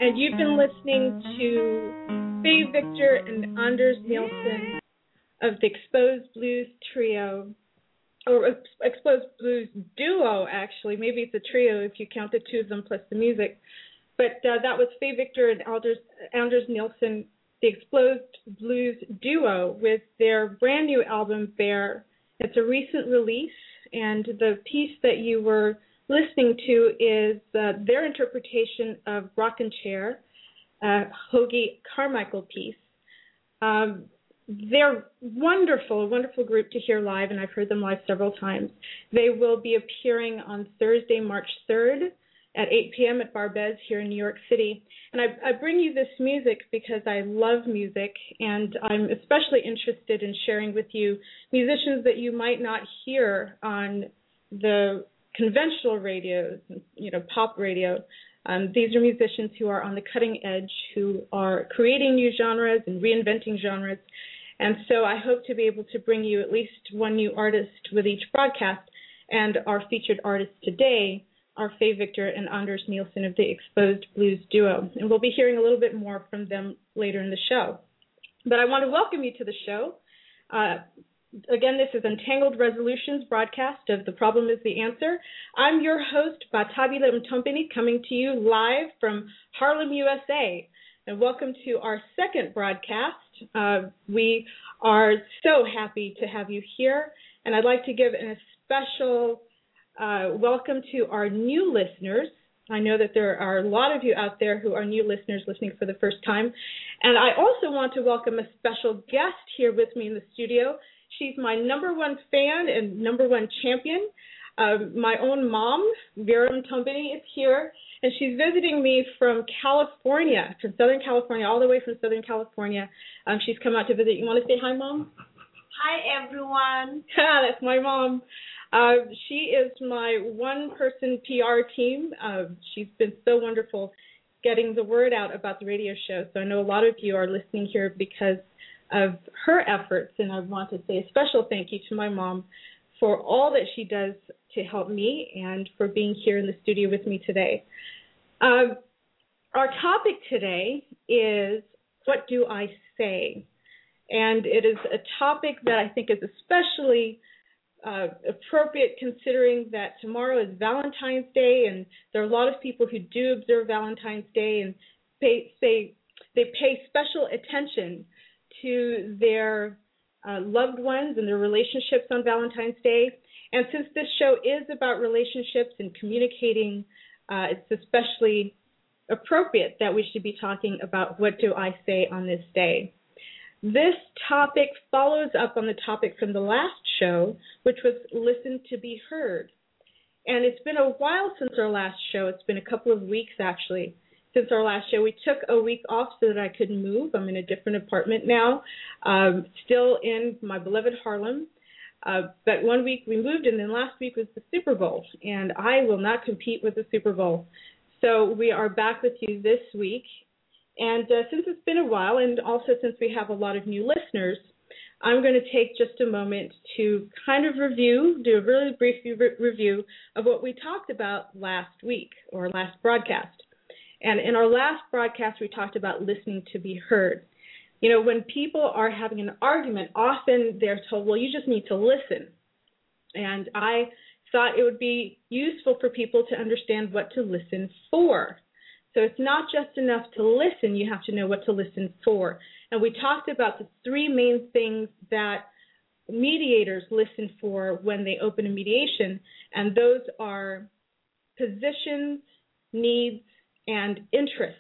and you've been listening to Faye Victor and Anders Nielsen of the Exposed Blues Trio, or Exposed Blues Duo, actually. Maybe it's a trio if you count the two of them plus the music. But that was Faye Victor and Anders Nielsen, the Exposed Blues Duo, with their brand new album, Bear. It's a recent release, and the piece that you were listening to is their interpretation of Rockin' Chair, Hoagy Carmichael piece. They're wonderful, wonderful group to hear live, and I've heard them live several times. They will be appearing on Thursday, March 3rd at 8 p.m. at Barbez here in New York City. And I bring you this music because I love music, and I'm especially interested in sharing with you musicians that you might not hear on the conventional radios, pop radio. These are musicians who are on the cutting edge, who are creating new genres and reinventing genres. And so I hope to be able to bring you at least one new artist with each broadcast. And our featured artists today are Faye Victor and Anders Nielsen of the Exposed Blues Duo. And we'll be hearing a little bit more from them later in the show. But I want to welcome you to the show. Again, this is Untangled Resolutions broadcast of The Problem is the Answer. I'm your host, Batabile Mtompini, coming to you live from Harlem, USA. And welcome to our second broadcast. We are so happy to have you here. And I'd like to give a special welcome to our new listeners. I know that there are a lot of you out there who are new listeners listening for the first time. And I also want to welcome a special guest here with me in the studio. She's my number one fan and number one champion. My own mom, Vera Mtompini, is here, and she's visiting me from California, from Southern California, all the way from Southern California. She's come out to visit. You want to say hi, Mom? Hi, everyone. That's my mom. She is my one-person PR team. She's been so wonderful getting the word out about the radio show, so I know a lot of you are listening here because of her efforts, and I want to say a special thank you to my mom for all that she does to help me and for being here in the studio with me today. Our topic today is, what do I say? And it is a topic that I think is especially appropriate considering that tomorrow is Valentine's Day, and there are a lot of people who do observe Valentine's Day and they pay special attention to their loved ones and their relationships on Valentine's Day. And since this show is about relationships and communicating, it's especially appropriate that we should be talking about what do I say on this day. This topic follows up on the topic from the last show, which was listen to be heard. And it's been a while since our last show. It's been a couple of weeks, actually, since our last show. We took a week off so that I could move. I'm in a different apartment now, still in my beloved Harlem. But 1 week we moved, and then last week was the Super Bowl, and I will not compete with the Super Bowl. So we are back with you this week. And since it's been a while, and also since we have a lot of new listeners, I'm going to take just a moment to kind of do a really brief review of what we talked about last week, or last broadcast. And in our last broadcast, we talked about listening to be heard. You know, when people are having an argument, often they're told, well, you just need to listen. And I thought it would be useful for people to understand what to listen for. So it's not just enough to listen, you have to know what to listen for. And we talked about the three main things that mediators listen for when they open a mediation, and those are positions, needs, and interests.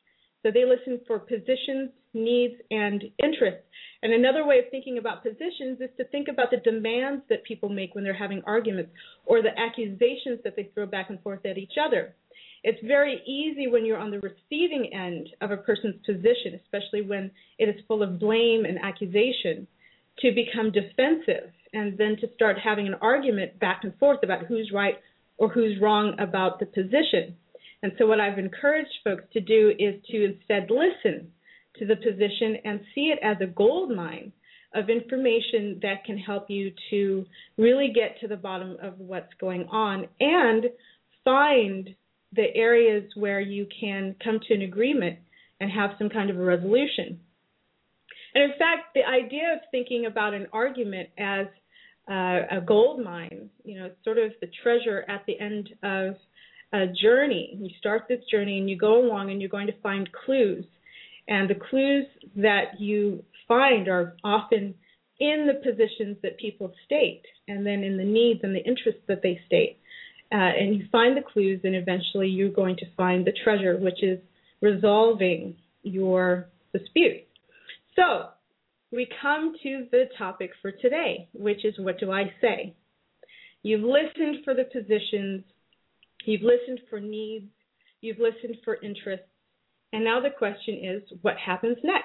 So they listen for positions, needs, and interests. And another way of thinking about positions is to think about the demands that people make when they're having arguments, or the accusations that they throw back and forth at each other. It's very easy when you're on the receiving end of a person's position, especially when it is full of blame and accusation, to become defensive and then to start having an argument back and forth about who's right or who's wrong about the position. And so what I've encouraged folks to do is to instead listen to the position and see it as a gold mine of information that can help you to really get to the bottom of what's going on and find the areas where you can come to an agreement and have some kind of a resolution. And in fact, the idea of thinking about an argument as a gold mine, it's sort of the treasure at the end of a journey. You start this journey and you go along and you're going to find clues. And the clues that you find are often in the positions that people state, and then in the needs and the interests that they state. And you find the clues, and eventually you're going to find the treasure, which is resolving your dispute. So we come to the topic for today, which is, what do I say? You've listened for the positions, you've listened for needs, you've listened for interests, and now the question is, what happens next?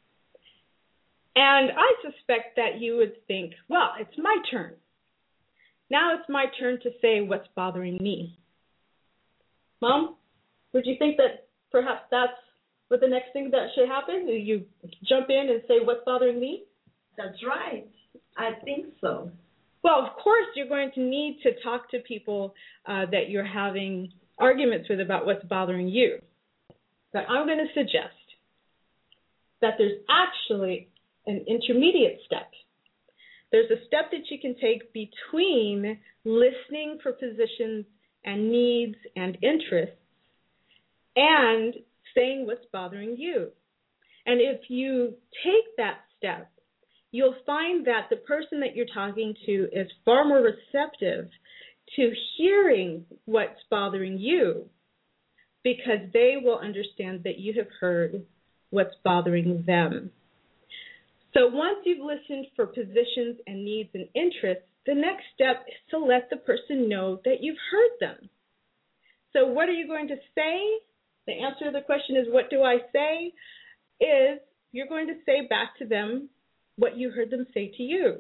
And I suspect that you would think, well, it's my turn. Now it's my turn to say what's bothering me. Mom, would you think that perhaps that's what the next thing that should happen? You jump in and say what's bothering me? That's right. I think so. Well, of course, you're going to need to talk to people that you're having arguments with about what's bothering you. But I'm going to suggest that there's actually an intermediate step. There's a step that you can take between listening for positions and needs and interests and saying what's bothering you. And if you take that step, you'll find that the person that you're talking to is far more receptive to hearing what's bothering you, because they will understand that you have heard what's bothering them. So once you've listened for positions and needs and interests, the next step is to let the person know that you've heard them. So what are you going to say? The answer to the question is, what do I say? Is you're going to say back to them what you heard them say to you.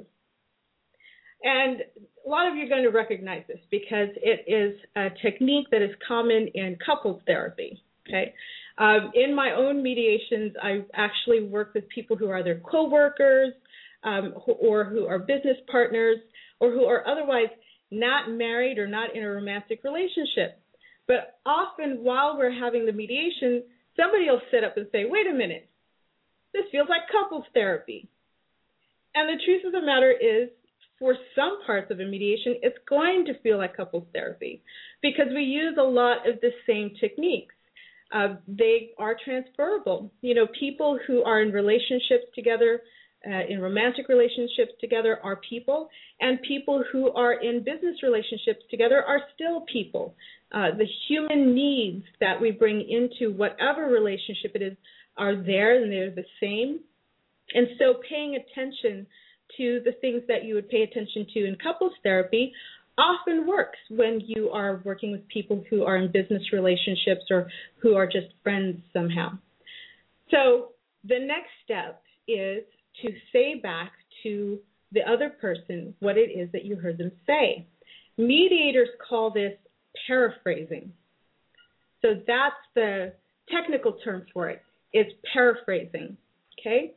And a lot of you are going to recognize this because it is a technique that is common in couples therapy. Okay. In my own mediations, I actually work with people who are either coworkers or who are business partners or who are otherwise not married or not in a romantic relationship. But often while we're having the mediation, somebody will sit up and say, wait a minute, this feels like couples therapy. And the truth of the matter is, for some parts of a mediation, it's going to feel like couples therapy because we use a lot of the same techniques. They are transferable. People who are in relationships together, in romantic relationships together are people, and people who are in business relationships together are still people. The human needs that we bring into whatever relationship it is are there, and they're the same. And so paying attention to the things that you would pay attention to in couples therapy often works when you are working with people who are in business relationships or who are just friends somehow. So the next step is to say back to the other person what it is that you heard them say. Mediators call this paraphrasing. So that's the technical term for it. It's paraphrasing. Okay?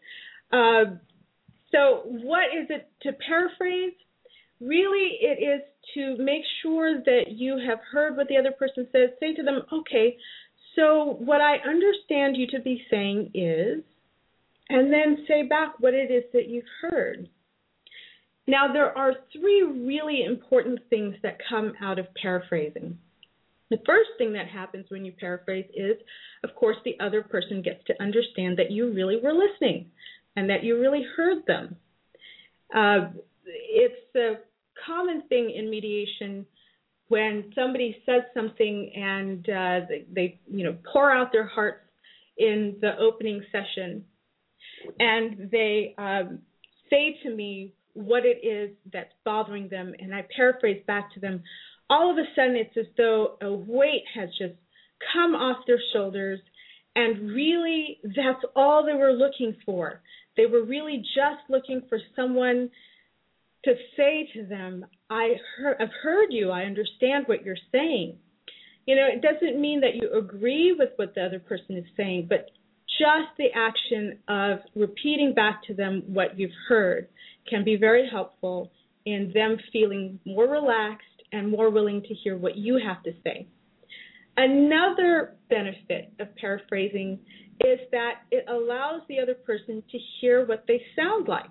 So what is it to paraphrase? Really, it is to make sure that you have heard what the other person says. Say to them, okay, so what I understand you to be saying is, and then say back what it is that you've heard. Now, there are three really important things that come out of paraphrasing. The first thing that happens when you paraphrase is, of course, the other person gets to understand that you really were listening and that you really heard them. It's a common thing in mediation when somebody says something and they pour out their hearts in the opening session, and they say to me what it is that's bothering them, and I paraphrase back to them. All of a sudden, it's as though a weight has just come off their shoulders, and really, that's all they were looking for. They were really just looking for someone to say to them, I've heard you, I understand what you're saying. It doesn't mean that you agree with what the other person is saying, but just the action of repeating back to them what you've heard can be very helpful in them feeling more relaxed and more willing to hear what you have to say. Another benefit of paraphrasing is that it allows the other person to hear what they sound like.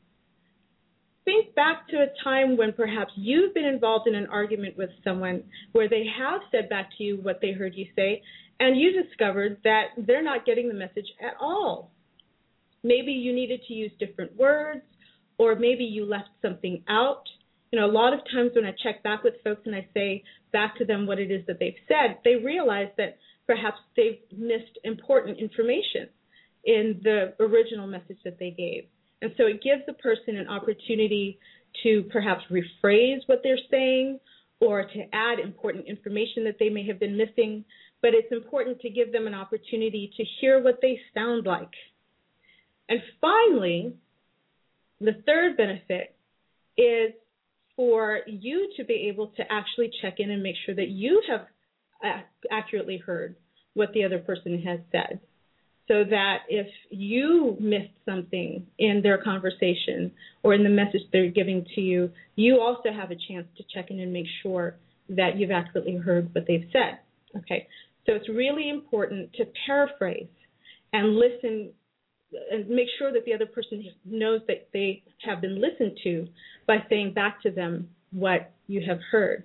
Think back to a time when perhaps you've been involved in an argument with someone where they have said back to you what they heard you say, and you discovered that they're not getting the message at all. Maybe you needed to use different words, or maybe you left something out. A lot of times when I check back with folks and I say back to them what it is that they've said, they realize that perhaps they've missed important information in the original message that they gave. And so it gives the person an opportunity to perhaps rephrase what they're saying or to add important information that they may have been missing. But it's important to give them an opportunity to hear what they sound like. And finally, the third benefit is for you to be able to actually check in and make sure that you have accurately heard what the other person has said, so that if you missed something in their conversation or in the message they're giving to you, you also have a chance to check in and make sure that you've accurately heard what they've said. Okay, so it's really important to paraphrase and listen and make sure that the other person knows that they have been listened to by saying back to them what you have heard.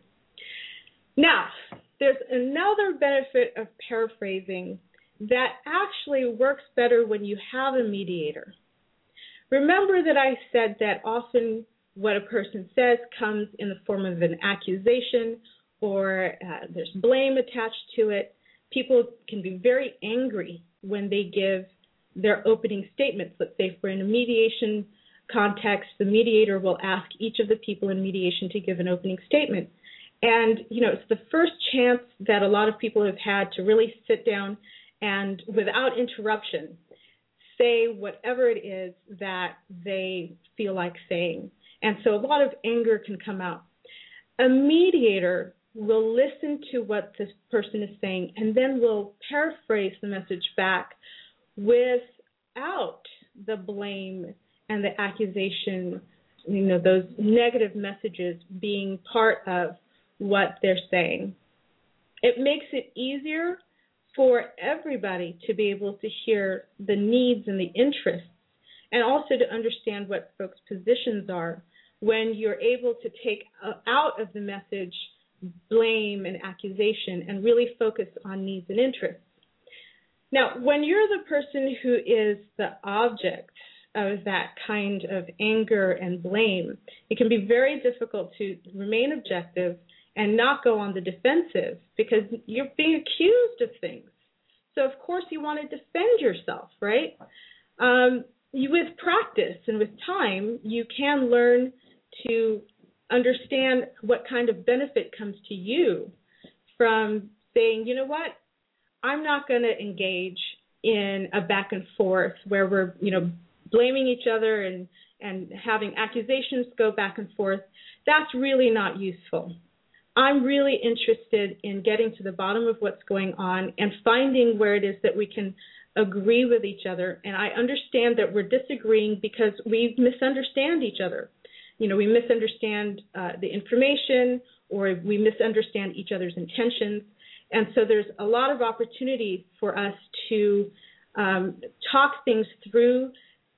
Now, there's another benefit of paraphrasing that actually works better when you have a mediator. Remember that I said that often what a person says comes in the form of an accusation or there's blame attached to it. People can be very angry when they give their opening statements. Let's say if we're in a mediation context, the mediator will ask each of the people in mediation to give an opening statement. And, it's the first chance that a lot of people have had to really sit down and without interruption say whatever it is that they feel like saying. And so a lot of anger can come out. A mediator will listen to what this person is saying and then will paraphrase the message back without the blame and the accusation, those negative messages being part of what they're saying. It makes it easier for everybody to be able to hear the needs and the interests and also to understand what folks' positions are when you're able to take out of the message blame and accusation and really focus on needs and interests. Now, when you're the person who is the object of that kind of anger and blame, it can be very difficult to remain objective and not go on the defensive because you're being accused of things. So, of course, you want to defend yourself, right? With practice and with time, you can learn to understand what kind of benefit comes to you from saying, you know what, I'm not going to engage in a back and forth where we're, blaming each other and having accusations go back and forth. That's really not useful. I'm really interested in getting to the bottom of what's going on and finding where it is that we can agree with each other. And I understand that we're disagreeing because we misunderstand each other. We misunderstand the information or we misunderstand each other's intentions. And so there's a lot of opportunity for us to talk things through,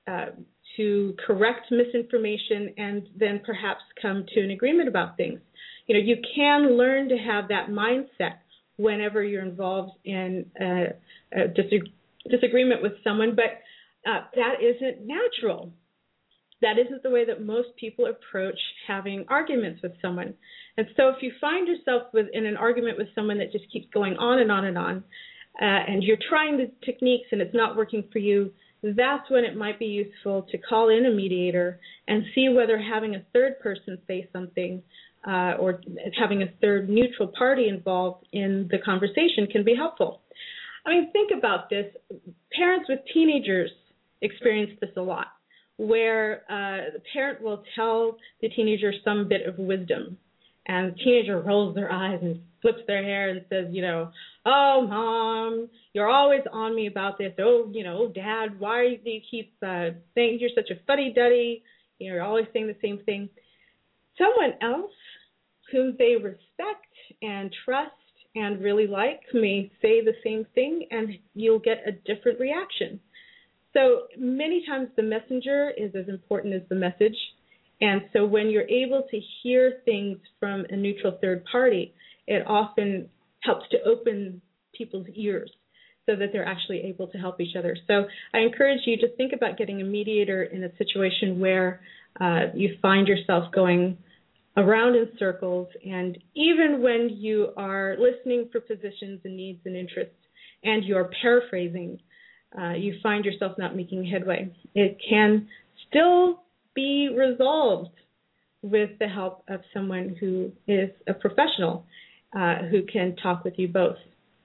to correct misinformation, and then perhaps come to an agreement about things. You can learn to have that mindset whenever you're involved in a disagreement with someone, but that isn't natural. That isn't the way that most people approach having arguments with someone. And so if you find yourself in an argument with someone that just keeps going on and on and on, and you're trying the techniques and it's not working for you, that's when it might be useful to call in a mediator and see whether having a third person say something or having a third neutral party involved in the conversation can be helpful. I mean, think about this. Parents with teenagers experience this a lot, where the parent will tell the teenager some bit of wisdom, and the teenager rolls their eyes and flips their hair and says, oh, Mom, you're always on me about this. Oh, Dad, why do you keep saying you're such a fuddy-duddy? You're always saying the same thing. Someone else whom they respect and trust and really like may say the same thing, and you'll get a different reaction. So many times the messenger is as important as the message. And so when you're able to hear things from a neutral third party, it often helps to open people's ears so that they're actually able to help each other. So I encourage you to think about getting a mediator in a situation where you find yourself going around in circles, and even when you are listening for positions and needs and interests and you're paraphrasing, you find yourself not making headway. It can still be resolved with the help of someone who is a professional who can talk with you both.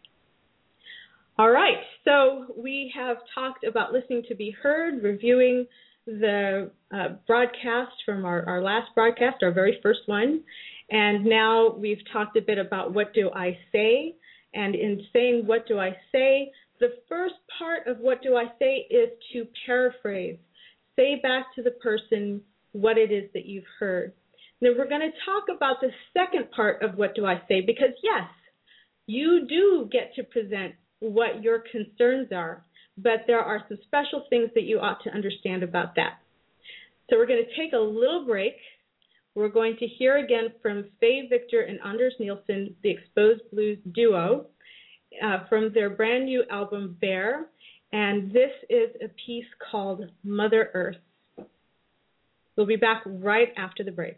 All right, so we have talked about listening to be heard, reviewing the broadcast from our last broadcast, our very first one, and now we've talked a bit about what do I say, and in saying what do I say, the first part of what do I say is to paraphrase. Say back to the person what it is that you've heard. Now we're going to talk about the second part of what do I say, because yes, you do get to present what your concerns are, but there are some special things that you ought to understand about that. So we're going to take a little break. We're going to hear again from Faye Victor and Anders Nielsen, the Exposed Blues duo, from their brand new album, Bear, and this is a piece called Mother Earth. We'll be back right after the break.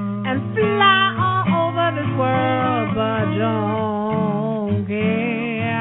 Fly all over this world, but don't care.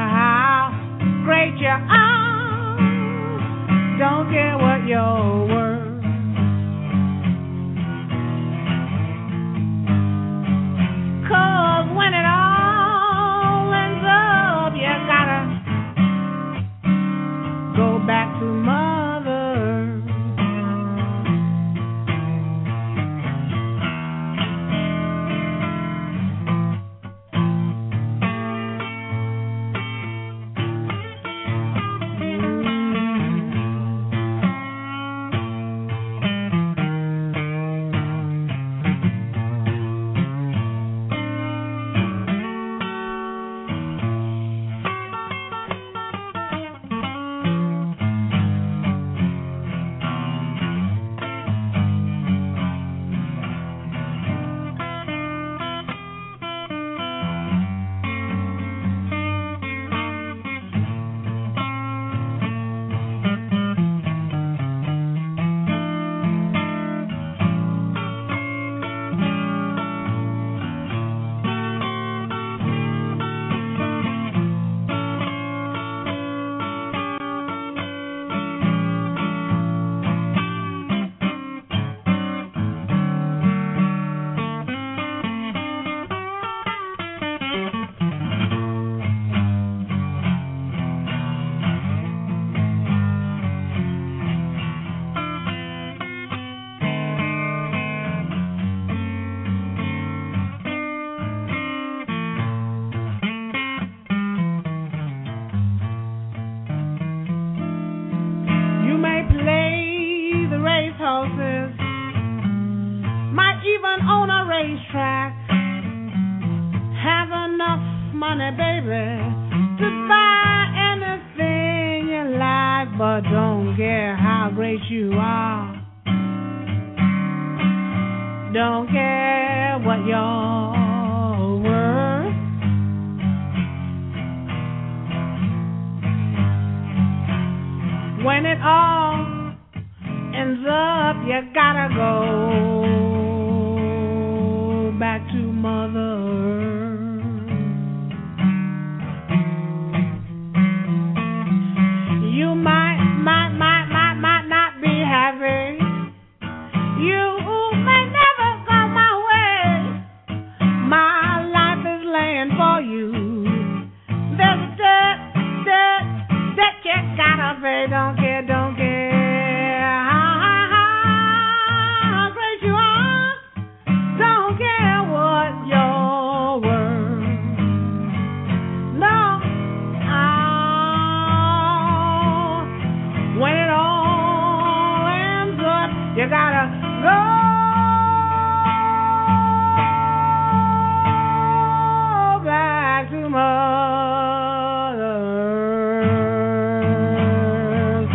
horses, might even own a racetrack, have enough money, baby, to buy anything you like, but don't care how great you are. Don't care what you're worth. When it all ends up, you gotta go back to Mother Earth. You might not be happy. You may never go my way. My life is laying for you. There's a debt you gotta pay. Don't care how great you are. Don't care what you're worth. No. When it all ends up, you gotta go back to Mother Earth.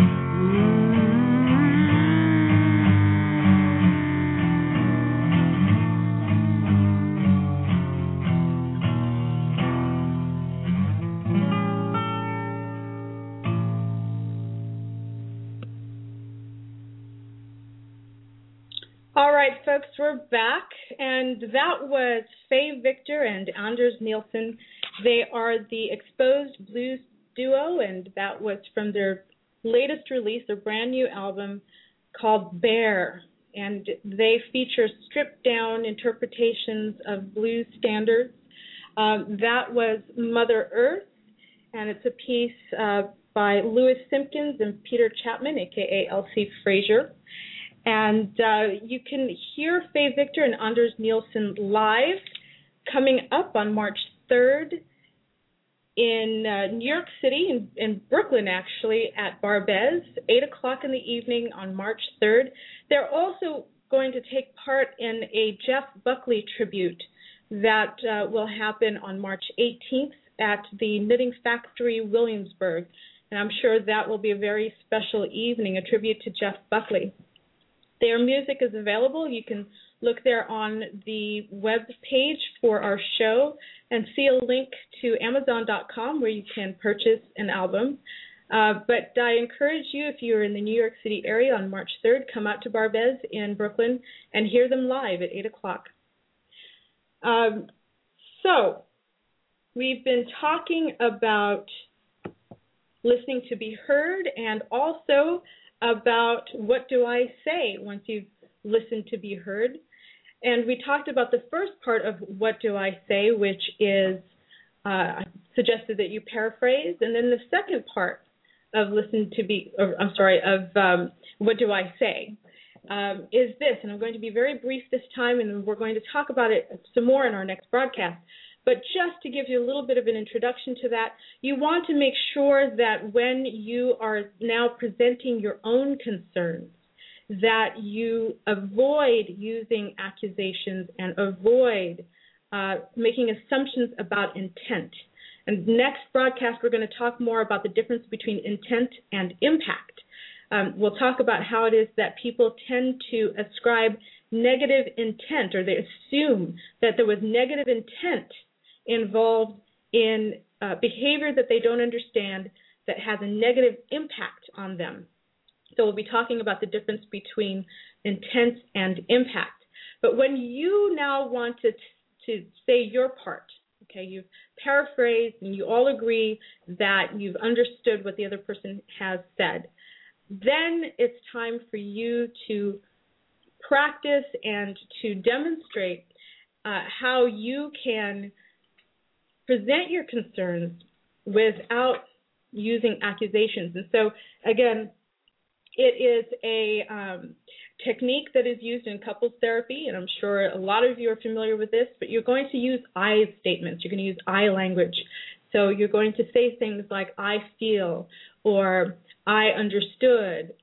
All right, folks, we're back, and that was Faye Victor and Anders Nielsen. They are the Exposed Blues duo, and that was from their latest release, their brand new album called Bear, and they feature stripped-down interpretations of blues standards. That was Mother Earth, and it's a piece by Louis Simpkins and Peter Chapman, a.k.a. L.C. Frazier. And you can hear Faye Victor and Anders Nielsen live coming up on March 3rd in New York City, in Brooklyn, actually, at Barbez, 8 o'clock in the evening on March 3rd. They're also going to take part in a Jeff Buckley tribute that will happen on March 18th at the Knitting Factory, Williamsburg. And I'm sure that will be a very special evening, a tribute to Jeff Buckley. Their music is available. You can look there on the web page for our show and see a link to Amazon.com where you can purchase an album. But I encourage you, if you're in the New York City area on March 3rd, come out to Barbez in Brooklyn and hear them live at 8 o'clock. So we've been talking about listening to be heard and also about what do I say once you've listened to be heard. And we talked about the first part of what do I say, which is I suggested that you paraphrase, and then the second part of what do I say is this, and I'm going to be very brief this time, and we're going to talk about it some more in our next broadcast. But just to give you a little bit of an introduction to that, you want to make sure that when you are now presenting your own concerns, that you avoid using accusations and avoid making assumptions about intent. And next broadcast, we're going to talk more about the difference between intent and impact. We'll talk about how it is that people tend to ascribe negative intent, or they assume that there was negative intent involved in behavior that they don't understand that has a negative impact on them. So we'll be talking about the difference between intent and impact. But when you now want to say your part, okay, you've paraphrased and you all agree that you've understood what the other person has said, then it's time for you to practice and to demonstrate how you can present your concerns without using accusations. And so, again, it is a technique that is used in couples therapy, and I'm sure a lot of you are familiar with this, but you're going to use I statements. You're going to use I language. So you're going to say things like, I feel, or I understood.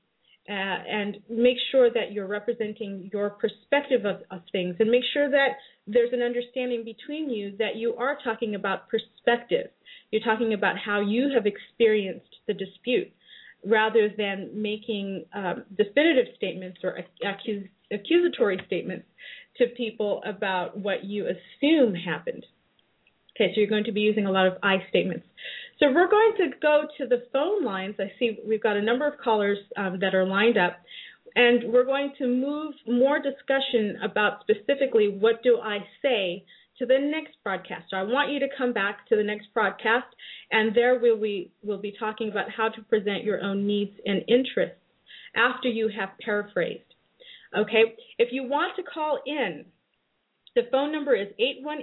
and make sure that you're representing your perspective of things, and make sure that there's an understanding between you that you are talking about perspective. You're talking about how you have experienced the dispute, rather than making definitive statements or accusatory statements to people about what you assume happened. Okay, so you're going to be using a lot of I statements. So we're going to go to the phone lines. I see we've got a number of callers that are lined up, and we're going to move more discussion about specifically what do I say to the next broadcast. So I want you to come back to the next broadcast, and there we'll be talking about how to present your own needs and interests after you have paraphrased. Okay, if you want to call in, the phone number is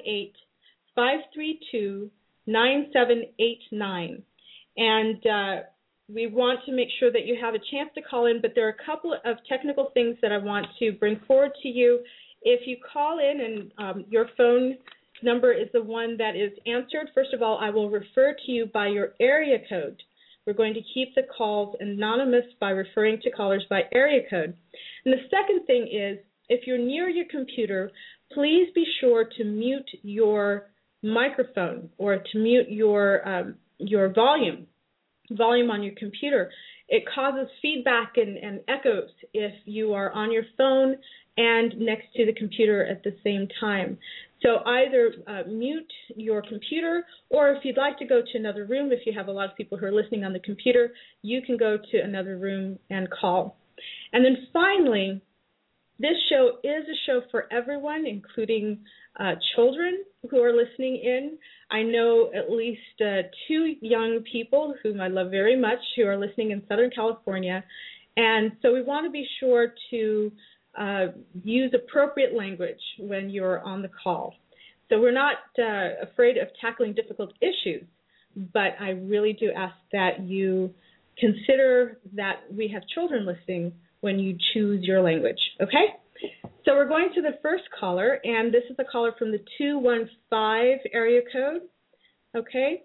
818-532-9789, and we want to make sure that you have a chance to call in, but there are a couple of technical things that I want to bring forward to you. If you call in and your phone number is the one that is answered, first of all, I will refer to you by your area code. We're going to keep the calls anonymous by referring to callers by area code. And the second thing is, if you're near your computer, please be sure to mute your microphone or to mute your volume on your computer. It causes feedback and echoes if you are on your phone and next to the computer at the same time. So either mute your computer, or if you'd like to go to another room, if you have a lot of people who are listening on the computer, you can go to another room and call. And then finally, this show is a show for everyone, including children who are listening in. I know at least 2 young people whom I love very much who are listening in Southern California. And so we want to be sure to use appropriate language when you're on the call. So we're not afraid of tackling difficult issues, but I really do ask that you consider that we have children listening when you choose your language, okay? So we're going to the first caller, and this is a caller from the 215 area code, okay?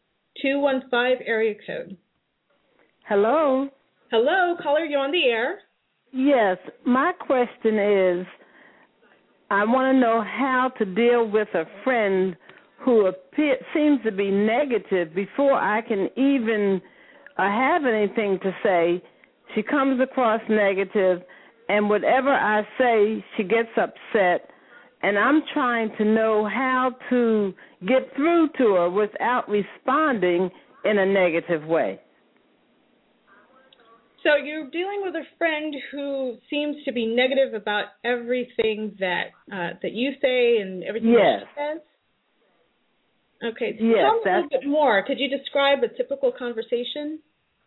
215 area code. Hello? Hello, caller, you're on the air. Yes, my question is, I want to know how to deal with a friend who seems to be negative before I can even have anything to say. She comes across negative, and whatever I say, she gets upset, and I'm trying to know how to get through to her without responding in a negative way. So you're dealing with a friend who seems to be negative about everything that you say and everything that she says? Okay, so tell me a little bit more. Could you describe a typical conversation?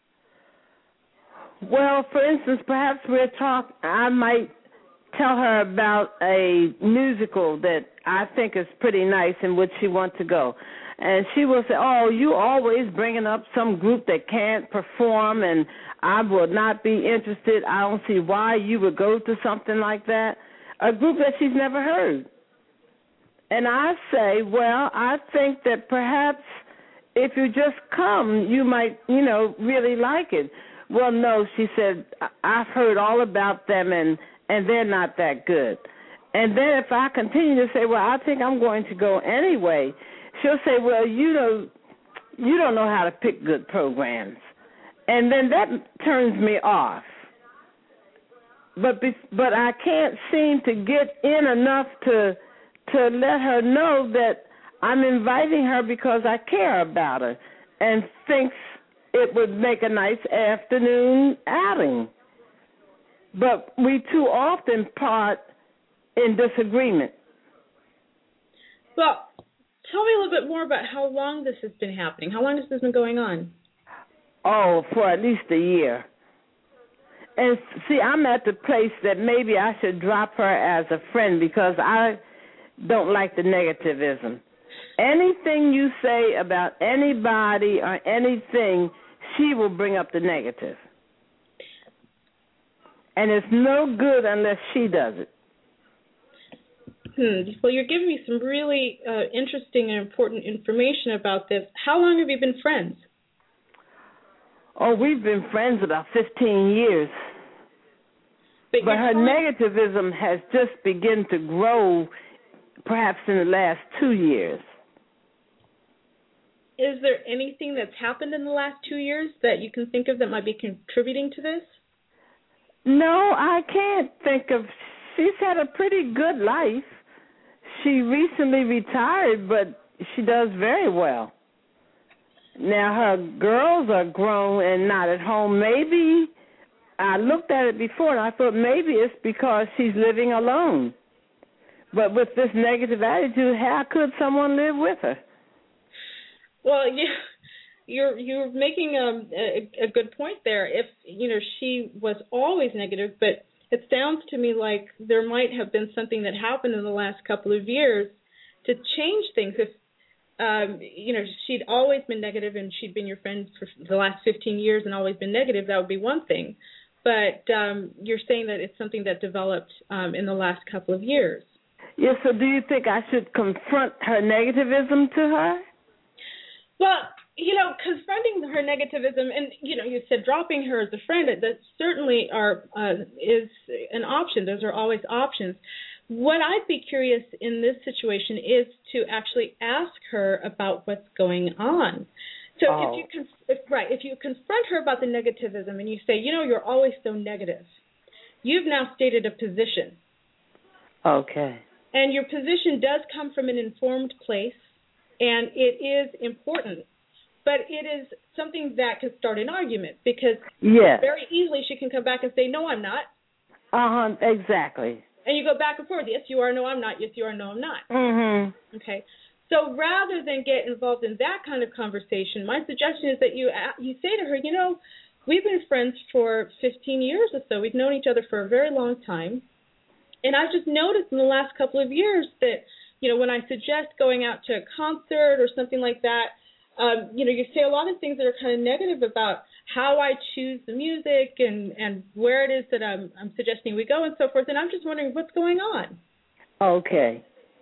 Well, for instance, perhaps I might tell her about a musical that I think is pretty nice in which she wants to go. And she will say, oh, you always bringing up some group that can't perform, and I would not be interested. I don't see why you would go to something like that, a group that she's never heard. And I say, well, I think that perhaps if you just come, you might, really like it. Well, no, she said, I've heard all about them, and they're not that good. And then if I continue to say, well, I think I'm going to go anyway, she'll say, well, you don't know how to pick good programs. And then that turns me off. But I can't seem to get in enough to let her know that I'm inviting her because I care about her and thinks it would make a nice afternoon outing. But we too often part in disagreement. Well, tell me a little bit more about how long this has been happening. How long has this been going on? Oh, for at least a year. And see, I'm at the place that maybe I should drop her as a friend because I don't like the negativism. Anything you say about anybody or anything, she will bring up the negative. And it's no good unless she does it. Well, you're giving me some really interesting and important information about this. How long have you been friends? Oh, we've been friends about 15 years. But her negativism has just begun to grow perhaps in the last 2 years. Is there anything that's happened in the last 2 years that you can think of that might be contributing to this? No, I can't think of. She's had a pretty good life. She recently retired, but she does very well. Now, her girls are grown and not at home. Maybe I looked at it before, and I thought maybe it's because she's living alone. But with this negative attitude, how could someone live with her? Well, you're making a good point there. If she was always negative, but it sounds to me like there might have been something that happened in the last couple of years to change things. If she'd always been negative and she'd been your friend for the last 15 years and always been negative, that would be one thing. But you're saying that it's something that developed in the last couple of years. Yes, so do you think I should confront her negativism to her? Well, confronting her negativism, and, you said dropping her as a friend, that certainly is an option. Those are always options. What I'd be curious in this situation is to actually ask her about what's going on. So if you confront her about the negativism and you say, you're always so negative, you've now stated a position. Okay. And your position does come from an informed place, and it is important. But it is something that could start an argument because very easily she can come back and say, no, I'm not. Exactly. And you go back and forth. Yes, you are. No, I'm not. Yes, you are. No, I'm not. Mm-hmm. Okay. So rather than get involved in that kind of conversation, my suggestion is that you say to her, we've been friends for 15 years or so. We've known each other for a very long time. And I've just noticed in the last couple of years that, when I suggest going out to a concert or something like that, you say a lot of things that are kind of negative about how I choose the music and where it is that I'm suggesting we go and so forth. And I'm just wondering what's going on. Okay.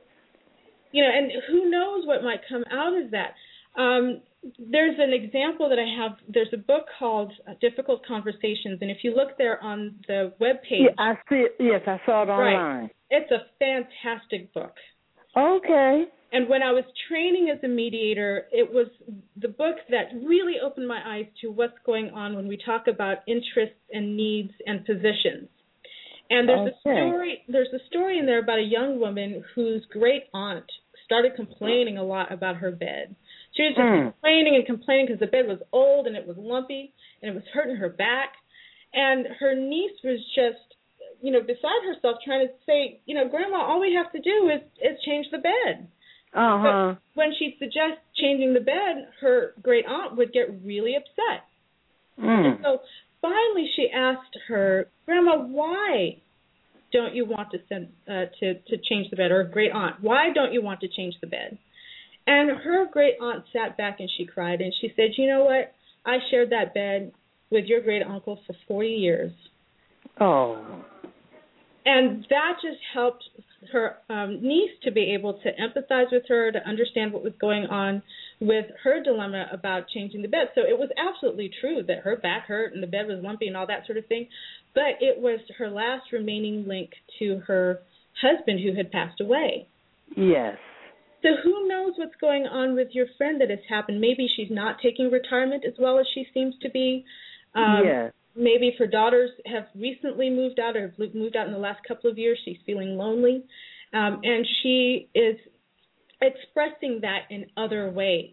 And who knows what might come out of that. There's an example that I have. There's a book called Difficult Conversations, and if you look there on the webpage. Yeah, I see it. Yes, I saw it online. Right. It's a fantastic book. Okay. And when I was training as a mediator, it was the book that really opened my eyes to what's going on when we talk about interests and needs and positions. And there's a story in there about a young woman whose great aunt started complaining a lot about her bed. She was just complaining because the bed was old and it was lumpy and it was hurting her back. And her niece was just, beside herself trying to say, Grandma, all we have to do is change the bed. But when she suggests changing the bed, her great aunt would get really upset. And so finally she asked her, Grandma, why don't you want to change the bed? Or great aunt, why don't you want to change the bed? And her great aunt sat back and she cried and she said, you know what? I shared that bed with your great uncle for 40 years. Oh. And that just helped her niece to be able to empathize with her, to understand what was going on with her dilemma about changing the bed. So it was absolutely true that her back hurt and the bed was lumpy and all that sort of thing, but it was her last remaining link to her husband who had passed away. Yes. So who knows what's going on with your friend that has happened? Maybe she's not taking retirement as well as she seems to be. Yes. Maybe if her daughters have recently moved out or have moved out in the last couple of years, she's feeling lonely. And she is expressing that in other ways.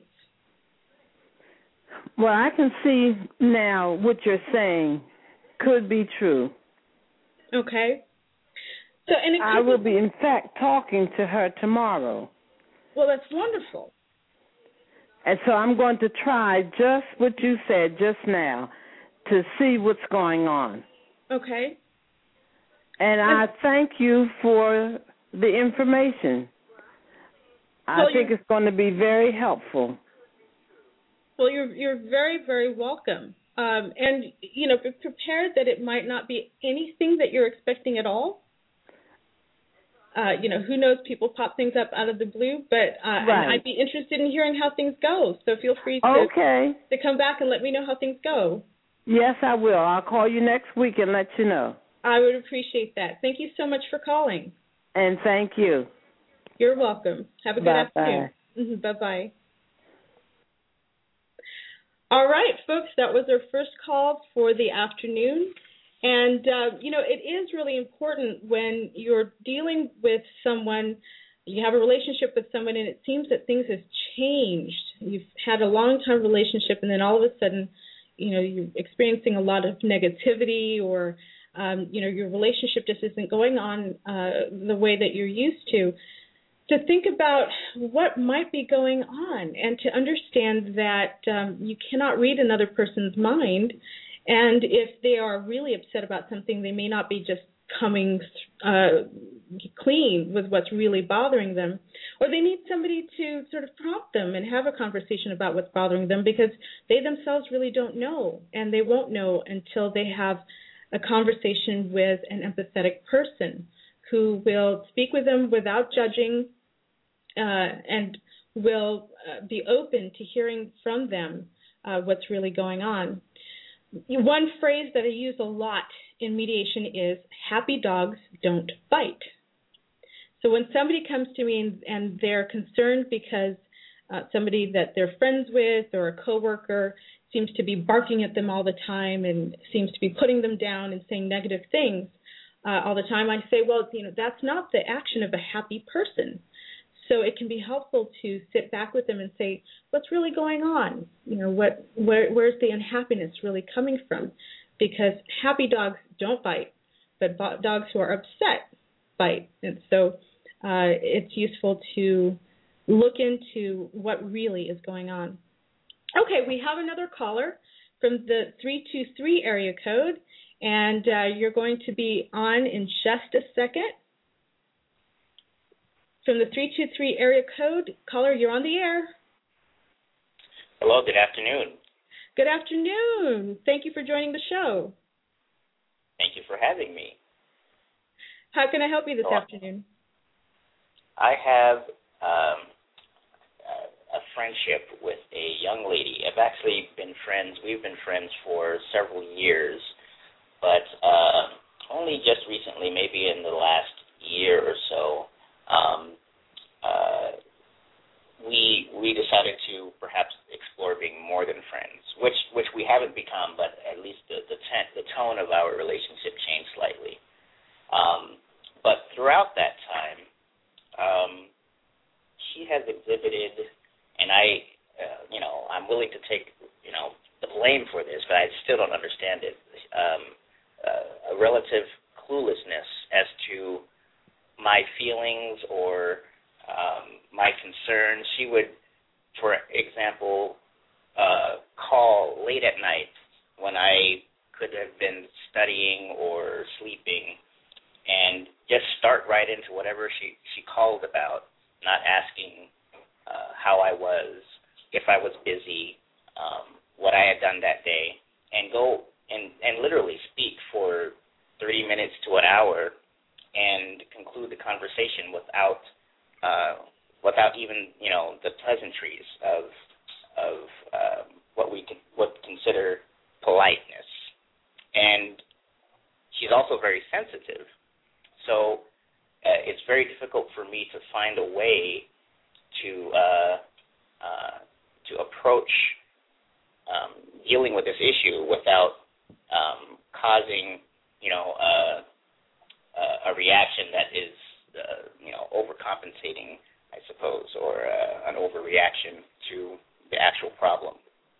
Well, I can see now what you're saying could be true. Okay. So, and I will be, in fact, talking to her tomorrow. Well, that's wonderful. And so I'm going to try just what you said just now, to see what's going on. Okay. And I thank you for the information. I think it's going to be very helpful. Well, you're very, very welcome. And, be prepared that it might not be anything that you're expecting at all. Who knows, people pop things up out of the blue, but and I'd be interested in hearing how things go. So feel free to come back and let me know how things go. Yes, I will. I'll call you next week and let you know. I would appreciate that. Thank you so much for calling. And thank you. You're welcome. Have a good afternoon. Bye-bye. All right, folks, that was our first call for the afternoon. And, it is really important when you're dealing with someone, you have a relationship with someone, and it seems that things have changed. You've had a long-time relationship, and then all of a sudden, you're experiencing a lot of negativity, or, your relationship just isn't going on the way that you're used to think about what might be going on, and to understand that you cannot read another person's mind. And if they are really upset about something, they may not be just coming clean with what's really bothering them, or they need somebody to sort of prompt them and have a conversation about what's bothering them, because they themselves really don't know, and they won't know until they have a conversation with an empathetic person who will speak with them without judging, and will be open to hearing from them what's really going on. One phrase that I use a lot in mediation is, happy dogs don't bite. So when somebody comes to me and they're concerned because somebody that they're friends with or a coworker seems to be barking at them all the time and seems to be putting them down and saying negative things all the time, I say, well, that's not the action of a happy person. So it can be helpful to sit back with them and say, what's really going on? Where's the unhappiness really coming from? Because happy dogs don't bite, but dogs who are upset bite. And so it's useful to look into what really is going on. Okay, we have another caller from the 323 area code, and you're going to be on in just a second. From the 323 area code, caller, you're on the air. Hello, good afternoon. Good afternoon. Thank you for joining the show. Thank you for having me. How can I help you this afternoon? I have a friendship with a young lady. I've actually been friends. We've been friends for several years, but only just recently, maybe in the last year or so, we decided to perhaps explore being more than friends, which we haven't become, but at least the tone of our relationship changed slightly. But throughout that time, she has exhibited, and I'm willing to take the blame for this, but I still don't understand it. A relative cluelessness as to my feelings or my concerns. She would, for example, call late at night when I could have been studying or sleeping and just start right into whatever she called about, not asking how I was, if I was busy, what I had done that day, and go and literally speak for 30 minutes to an hour and conclude the conversation without even the pleasantries of what we would consider politeness. And she's also very sensitive, so it's very difficult for me to find a way to approach dealing with this issue without causing a reaction that is overcompensating, I suppose, or an overreaction to the actual problem.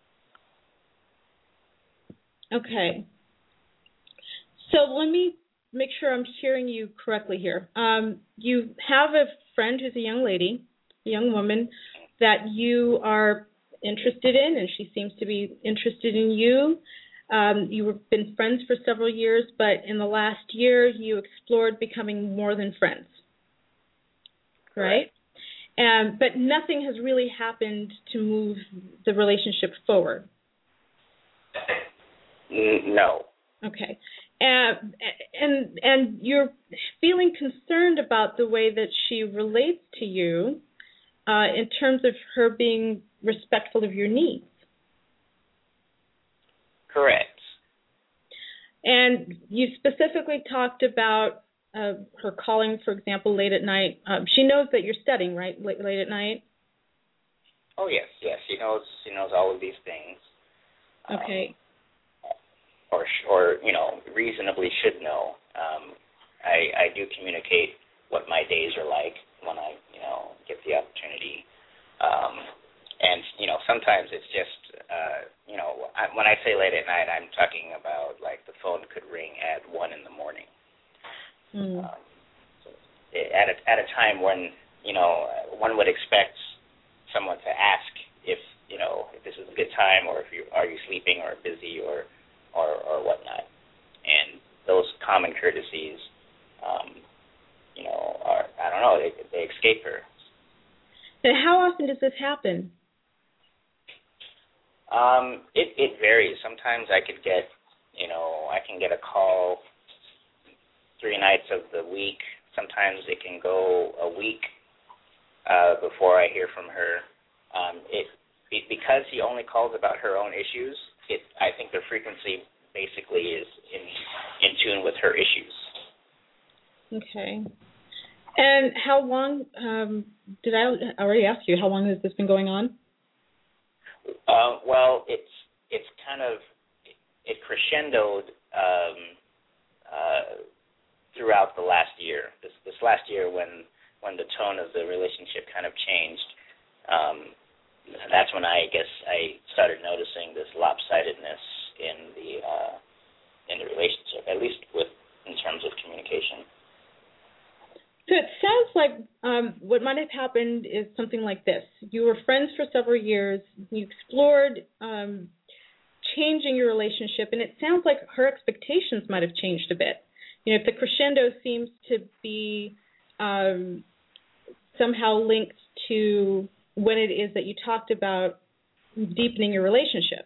Okay. So let me make sure I'm hearing you correctly here. You have a friend who's a young lady, a young woman, that you are interested in, and she seems to be interested in you. You've been friends for several years, but in the last year, you explored becoming more than friends, right? But nothing has really happened to move the relationship forward. No. Okay. And you're feeling concerned about the way that she relates to you in terms of her being respectful of your needs. Correct. And you specifically talked about her calling, for example, late at night. She knows that you're studying, right? Late at night. Oh yes. She knows all of these things. Okay. Or reasonably should know. I do communicate what my days are like when I get the opportunity. And sometimes it's just when I say late at night, I'm talking about like the phone could ring at 1 in the morning. At a time when one would expect someone to ask if this is a good time, or are you sleeping or busy or whatnot. And those common courtesies, are, I don't know, they escape her. And how often does this happen? It varies. Sometimes I could get, I can get a call 3 nights of the week. Sometimes it can go a week before I hear from her. Because he only calls about her own issues, I think the frequency basically is in tune with her issues. Okay. And how long, did I already ask you, how long has this been going on? Well, it's kind of, it crescendoed throughout the last year. This last year when the tone of the relationship kind of changed, that's when I guess I started noticing this lopsidedness in the relationship, at least in terms of communication. So it sounds like what might have happened is something like this. You were friends for several years. You explored changing your relationship, and it sounds like her expectations might have changed a bit. If the crescendo seems to be somehow linked to when it is that you talked about deepening your relationship.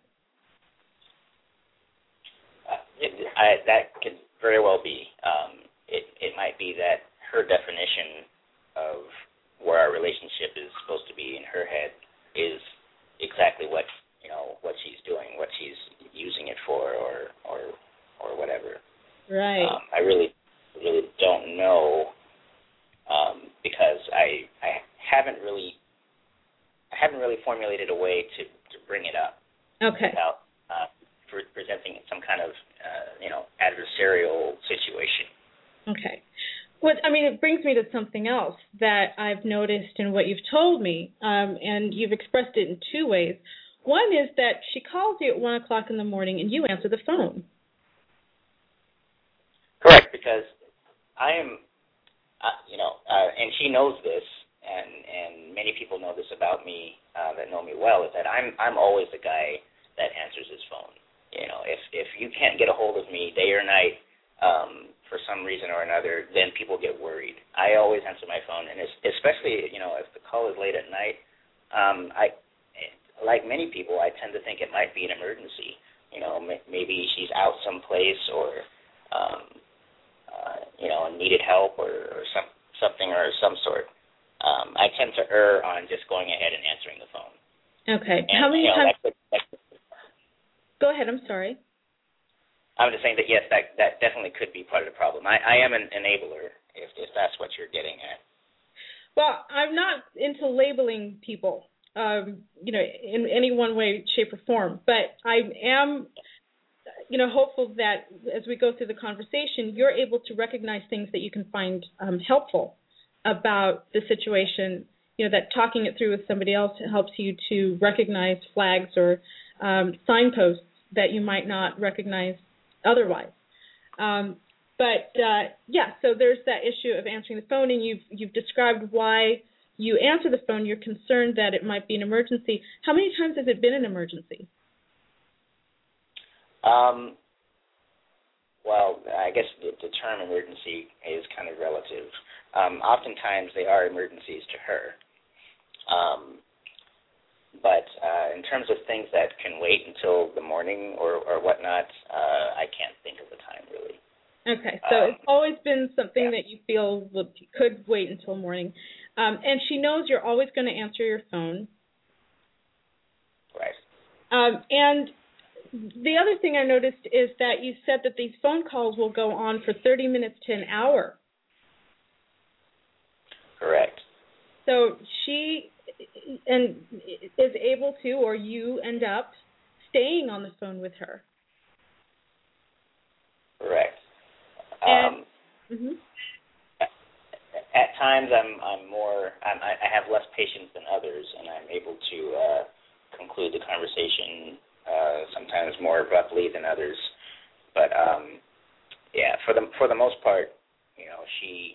That could very well be. It might be that her definition of where our relationship is supposed to be in her head is exactly what she's doing, what she's using it for, or whatever. Right. I really don't know because I haven't really formulated a way to bring it up. Okay. Without presenting some kind of adversarial situation. Okay. It brings me to something else that I've noticed in what you've told me, and you've expressed it in 2 ways. One is that she calls you at 1 o'clock in the morning and you answer the phone. Correct, because I am, and she knows this, and many people know this about me that know me well, is that I'm always the guy that answers his phone. If you can't get a hold of me day or night for some reason or another, then people get worried. I always answer my phone, and especially if the call is late at night, like many people, I tend to think it might be an emergency. Maybe she's out someplace or needed help or something or some sort. I tend to err on just going ahead and answering the phone. Okay. And, how many times? Go ahead. I'm sorry. I'm just saying that, yes, that definitely could be part of the problem. I am an enabler, if that's what you're getting at. Well, I'm not into labeling people, in any one way, shape, or form. But I am, hopeful that as we go through the conversation, you're able to recognize things that you can find helpful about the situation, that talking it through with somebody else helps you to recognize flags or signposts that you might not recognize otherwise. So there's that issue of answering the phone, and you've described why you answer the phone. You're concerned that it might be an emergency. How many times has it been an emergency? Well, I guess the term emergency is kind of relative. Oftentimes they are emergencies to her. But in terms of things that can wait until the morning or whatnot, I can't think of the time really. Okay, so it's always been something that you feel could wait until morning. And she knows you're always going to answer your phone. Right. And the other thing I noticed is that you said that these phone calls will go on for 30 minutes to an hour. Correct. So she is able to, or you end up staying on the phone with her. Correct. And, At times, I have less patience than others, and I'm able to conclude the conversation sometimes more abruptly than others. But for the most part, she,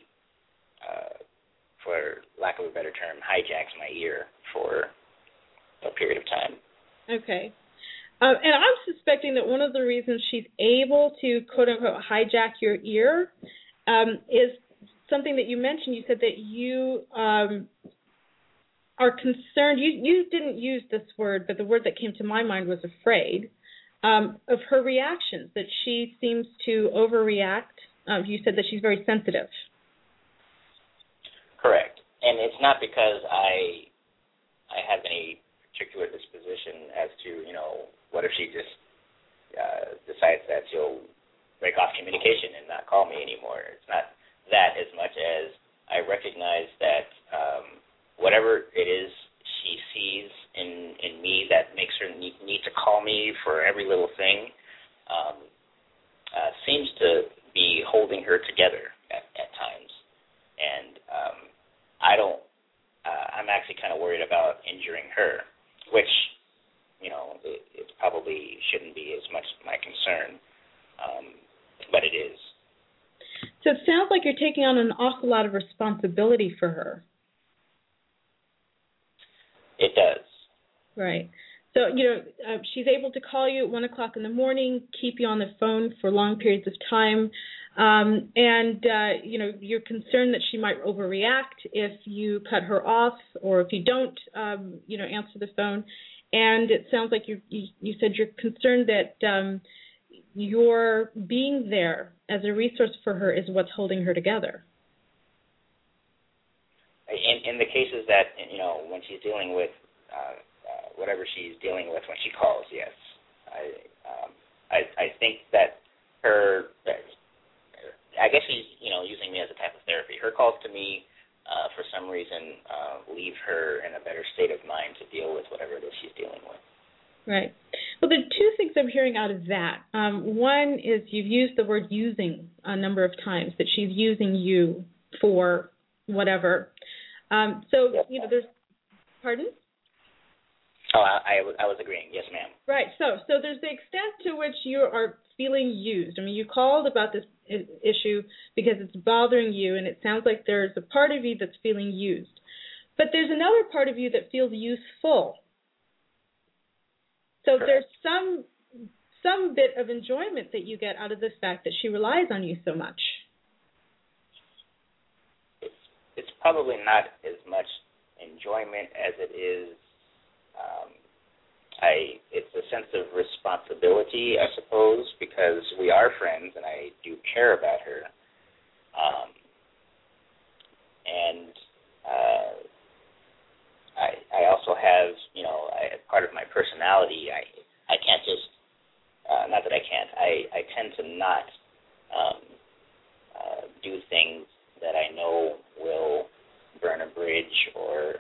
for lack of a better term, hijacks my ear for a period of time. Okay. And I'm suspecting that one of the reasons she's able to, quote-unquote, hijack your ear is something that you mentioned. You said that you are concerned. You didn't use this word, but the word that came to my mind was afraid of her reactions, that she seems to overreact. You said that she's very sensitive. Correct. And it's not because I have any particular disposition as to, what if she just decides that she'll break off communication and not call me anymore. It's not that as much as I recognize that whatever it is she sees in me that makes her need to call me for every little thing seems to be holding her together at times. And I'm actually kind of worried about injuring her, which, it probably shouldn't be as much my concern, but it is. So it sounds like you're taking on an awful lot of responsibility for her. It does. Right. So, she's able to call you at 1 o'clock in the morning, keep you on the phone for long periods of time, and you're concerned that she might overreact if you cut her off or if you don't, answer the phone. And it sounds like you said you're concerned that your being there as a resource for her is what's holding her together. In the cases that, when she's dealing with whatever she's dealing with when she calls, yes. I think that I guess she's, using me as a type of therapy. Her calls to me, for some reason, leave her in a better state of mind to deal with whatever it is she's dealing with. Right. Well, there are two things I'm hearing out of that. One is you've used the word using a number of times, that she's using you for whatever. There's, pardon? Oh, I was agreeing. Yes, ma'am. Right. So there's the extent to which you are feeling used. I mean, you called about this issue because it's bothering you, and it sounds like there's a part of you that's feeling used. But there's another part of you that feels useful. So there's some bit of enjoyment that you get out of the fact that she relies on you so much. It's probably not as much enjoyment as it is. It's a sense of responsibility, I suppose, because we are friends and I do care about her. I also have, part of my personality, I can't just, not that I can't, I tend to not do things that I know will burn a bridge or,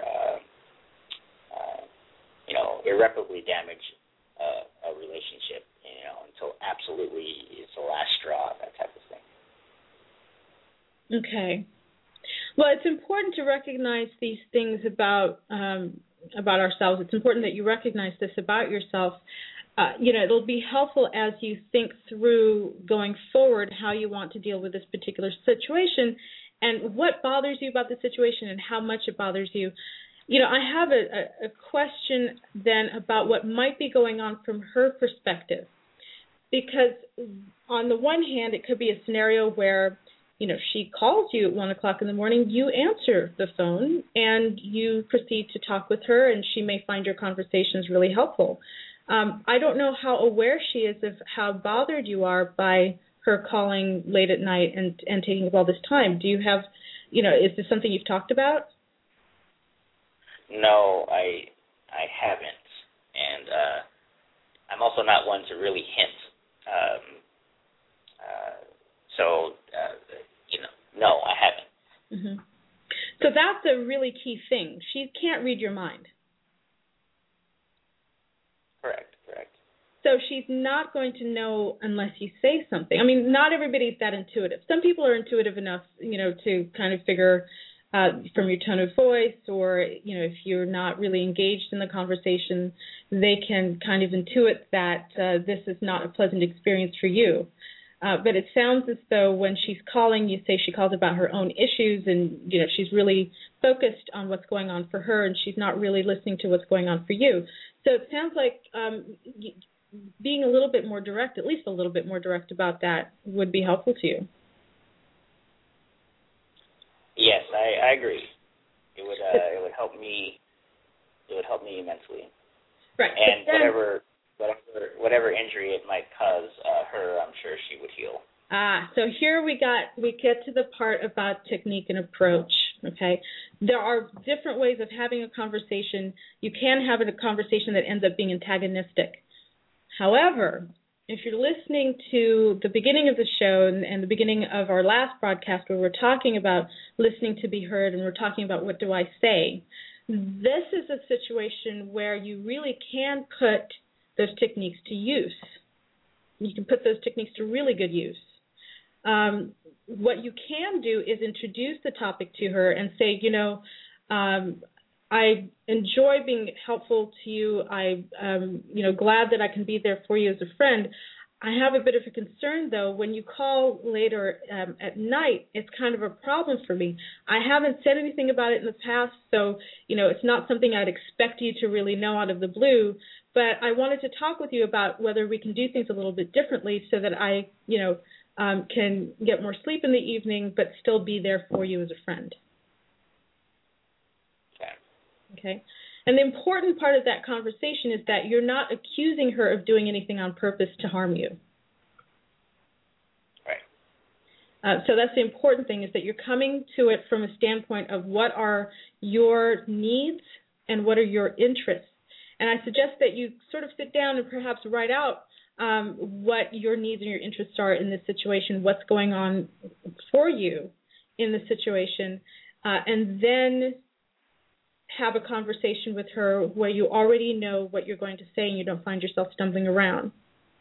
irreparably damage a relationship, until absolutely it's the last straw, that type of thing. Okay. Well, it's important to recognize these things about ourselves. It's important that you recognize this about yourself. It'll be helpful as you think through going forward how you want to deal with this particular situation and what bothers you about the situation and how much it bothers you. I have a question then about what might be going on from her perspective, because on the one hand, it could be a scenario where, she calls you at 1 o'clock in the morning, you answer the phone, and you proceed to talk with her, and she may find your conversations really helpful. I don't know how aware she is of how bothered you are by her calling late at night and taking up all this time. Do you have, is this something you've talked about? No, I haven't, and I'm also not one to really hint. No, I haven't. Mm-hmm. So that's a really key thing. She can't read your mind. Correct. So she's not going to know unless you say something. I mean, not everybody's that intuitive. Some people are intuitive enough, to kind of figure from your tone of voice, or, if you're not really engaged in the conversation, they can kind of intuit that this is not a pleasant experience for you. But it sounds as though when she's calling, you say she calls about her own issues, and, she's really focused on what's going on for her, and she's not really listening to what's going on for you. So it sounds like being a little bit more direct, at least a little bit more direct about that, would be helpful to you. Yes, I agree. It would help me. It would help me immensely. Right. And whatever injury it might cause her, I'm sure she would heal. So here we get to the part about technique and approach. Okay, there are different ways of having a conversation. You can have a conversation that ends up being antagonistic. However, if you're listening to the beginning of the show and the beginning of our last broadcast where we're talking about listening to be heard and we're talking about what do I say, this is a situation where you really can put those techniques to use. You can put those techniques to really good use. What you can do is introduce the topic to her and say, I enjoy being helpful to you. I'm, glad that I can be there for you as a friend. I have a bit of a concern, though. When you call later at night, it's kind of a problem for me. I haven't said anything about it in the past, so, it's not something I'd expect you to really know out of the blue. But I wanted to talk with you about whether we can do things a little bit differently so that I, can get more sleep in the evening but still be there for you as a friend. Okay. And the important part of that conversation is that you're not accusing her of doing anything on purpose to harm you. Right. So that's the important thing, is that you're coming to it from a standpoint of what are your needs and what are your interests. And I suggest that you sort of sit down and perhaps write out what your needs and your interests are in this situation, what's going on for you in the situation, and then have a conversation with her where you already know what you're going to say and you don't find yourself stumbling around.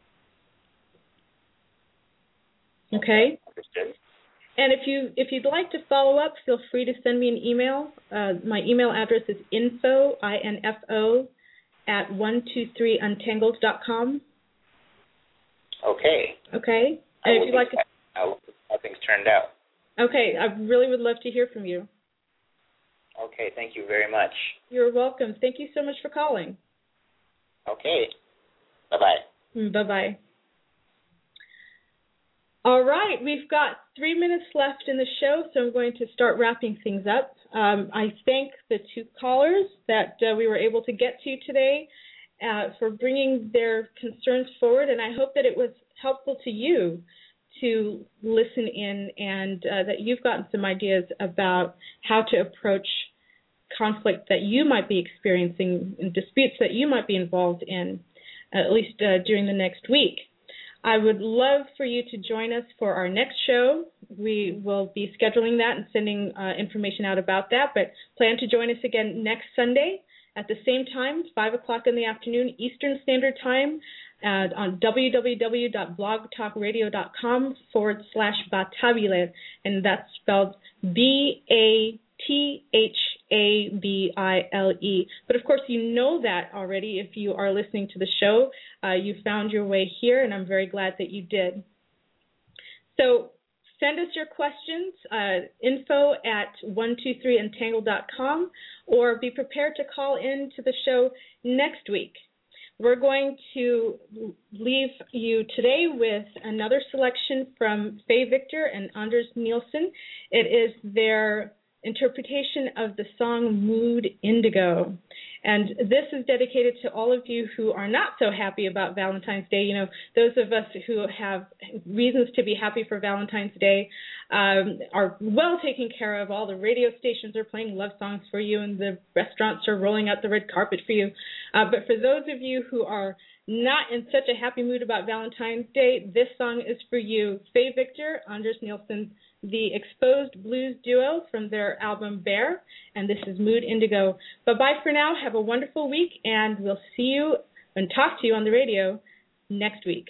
Okay? Understood. And if you'd like to follow up, feel free to send me an email. My email address is info, I-N-F-O, at 123untangled.com. Okay. Okay? And if you'd like to... how things turned out. Okay, I really would love to hear from you. Okay, thank you very much. You're welcome. Thank you so much for calling. Okay. Bye-bye. Bye-bye. All right, we've got 3 minutes left in the show, so I'm going to start wrapping things up. I thank the two callers that we were able to get to today for bringing their concerns forward, and I hope that it was helpful to you to listen in and that you've gotten some ideas about how to approach conflict that you might be experiencing and disputes that you might be involved in, at least during the next week. I would love for you to join us for our next show. We will be scheduling that and sending information out about that, but plan to join us again next Sunday at the same time, 5 o'clock in the afternoon, Eastern Standard Time, on www.blogtalkradio.com/Batabile, and that's spelled Bathabile. But of course, you know that already if you are listening to the show. You found your way here, and I'm very glad that you did. So send us your questions, info at 123untangled.com, or be prepared to call in to the show next week. We're going to leave you today with another selection from Faye Victor and Anders Nielsen. It is their interpretation of the song Mood Indigo. And this is dedicated to all of you who are not so happy about Valentine's Day. You know, those of us who have reasons to be happy for Valentine's Day are well taken care of. All the radio stations are playing love songs for you, and the restaurants are rolling out the red carpet for you. But for those of you who are not in such a happy mood about Valentine's Day, this song is for you. Faye Victor, Anders Nielsen, the Exposed Blues Duo from their album Bear, and this is Mood Indigo. Bye-bye for now. Have a wonderful week, and we'll see you and talk to you on the radio next week.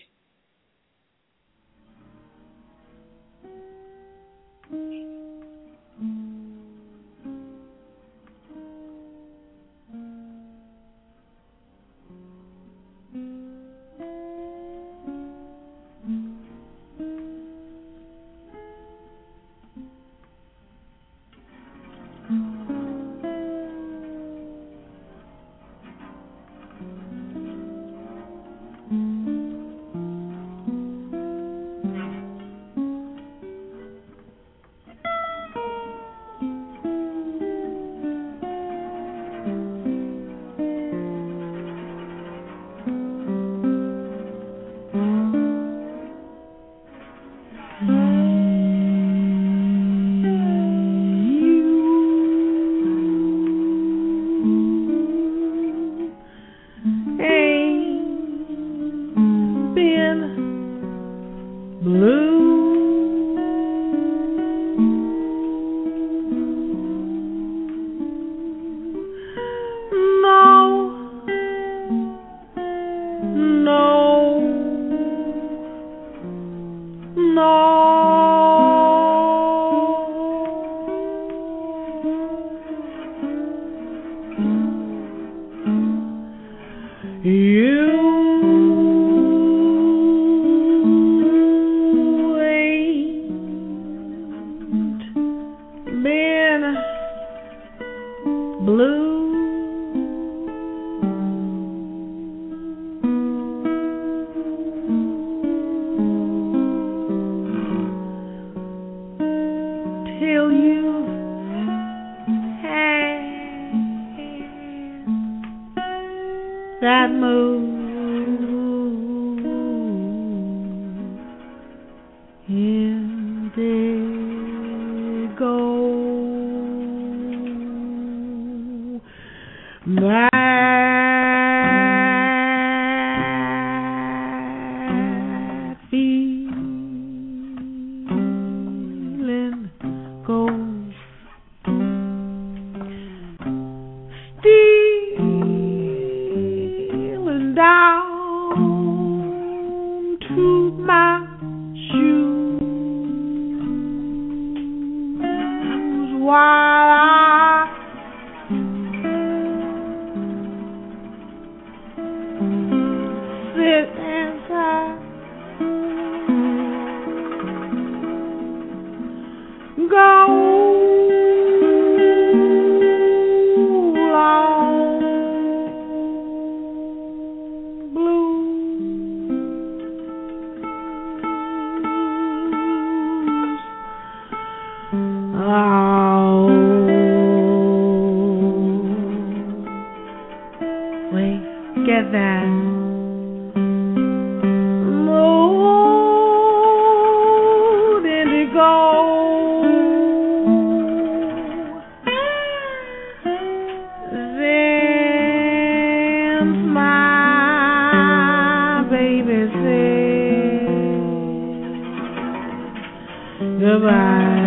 Goodbye.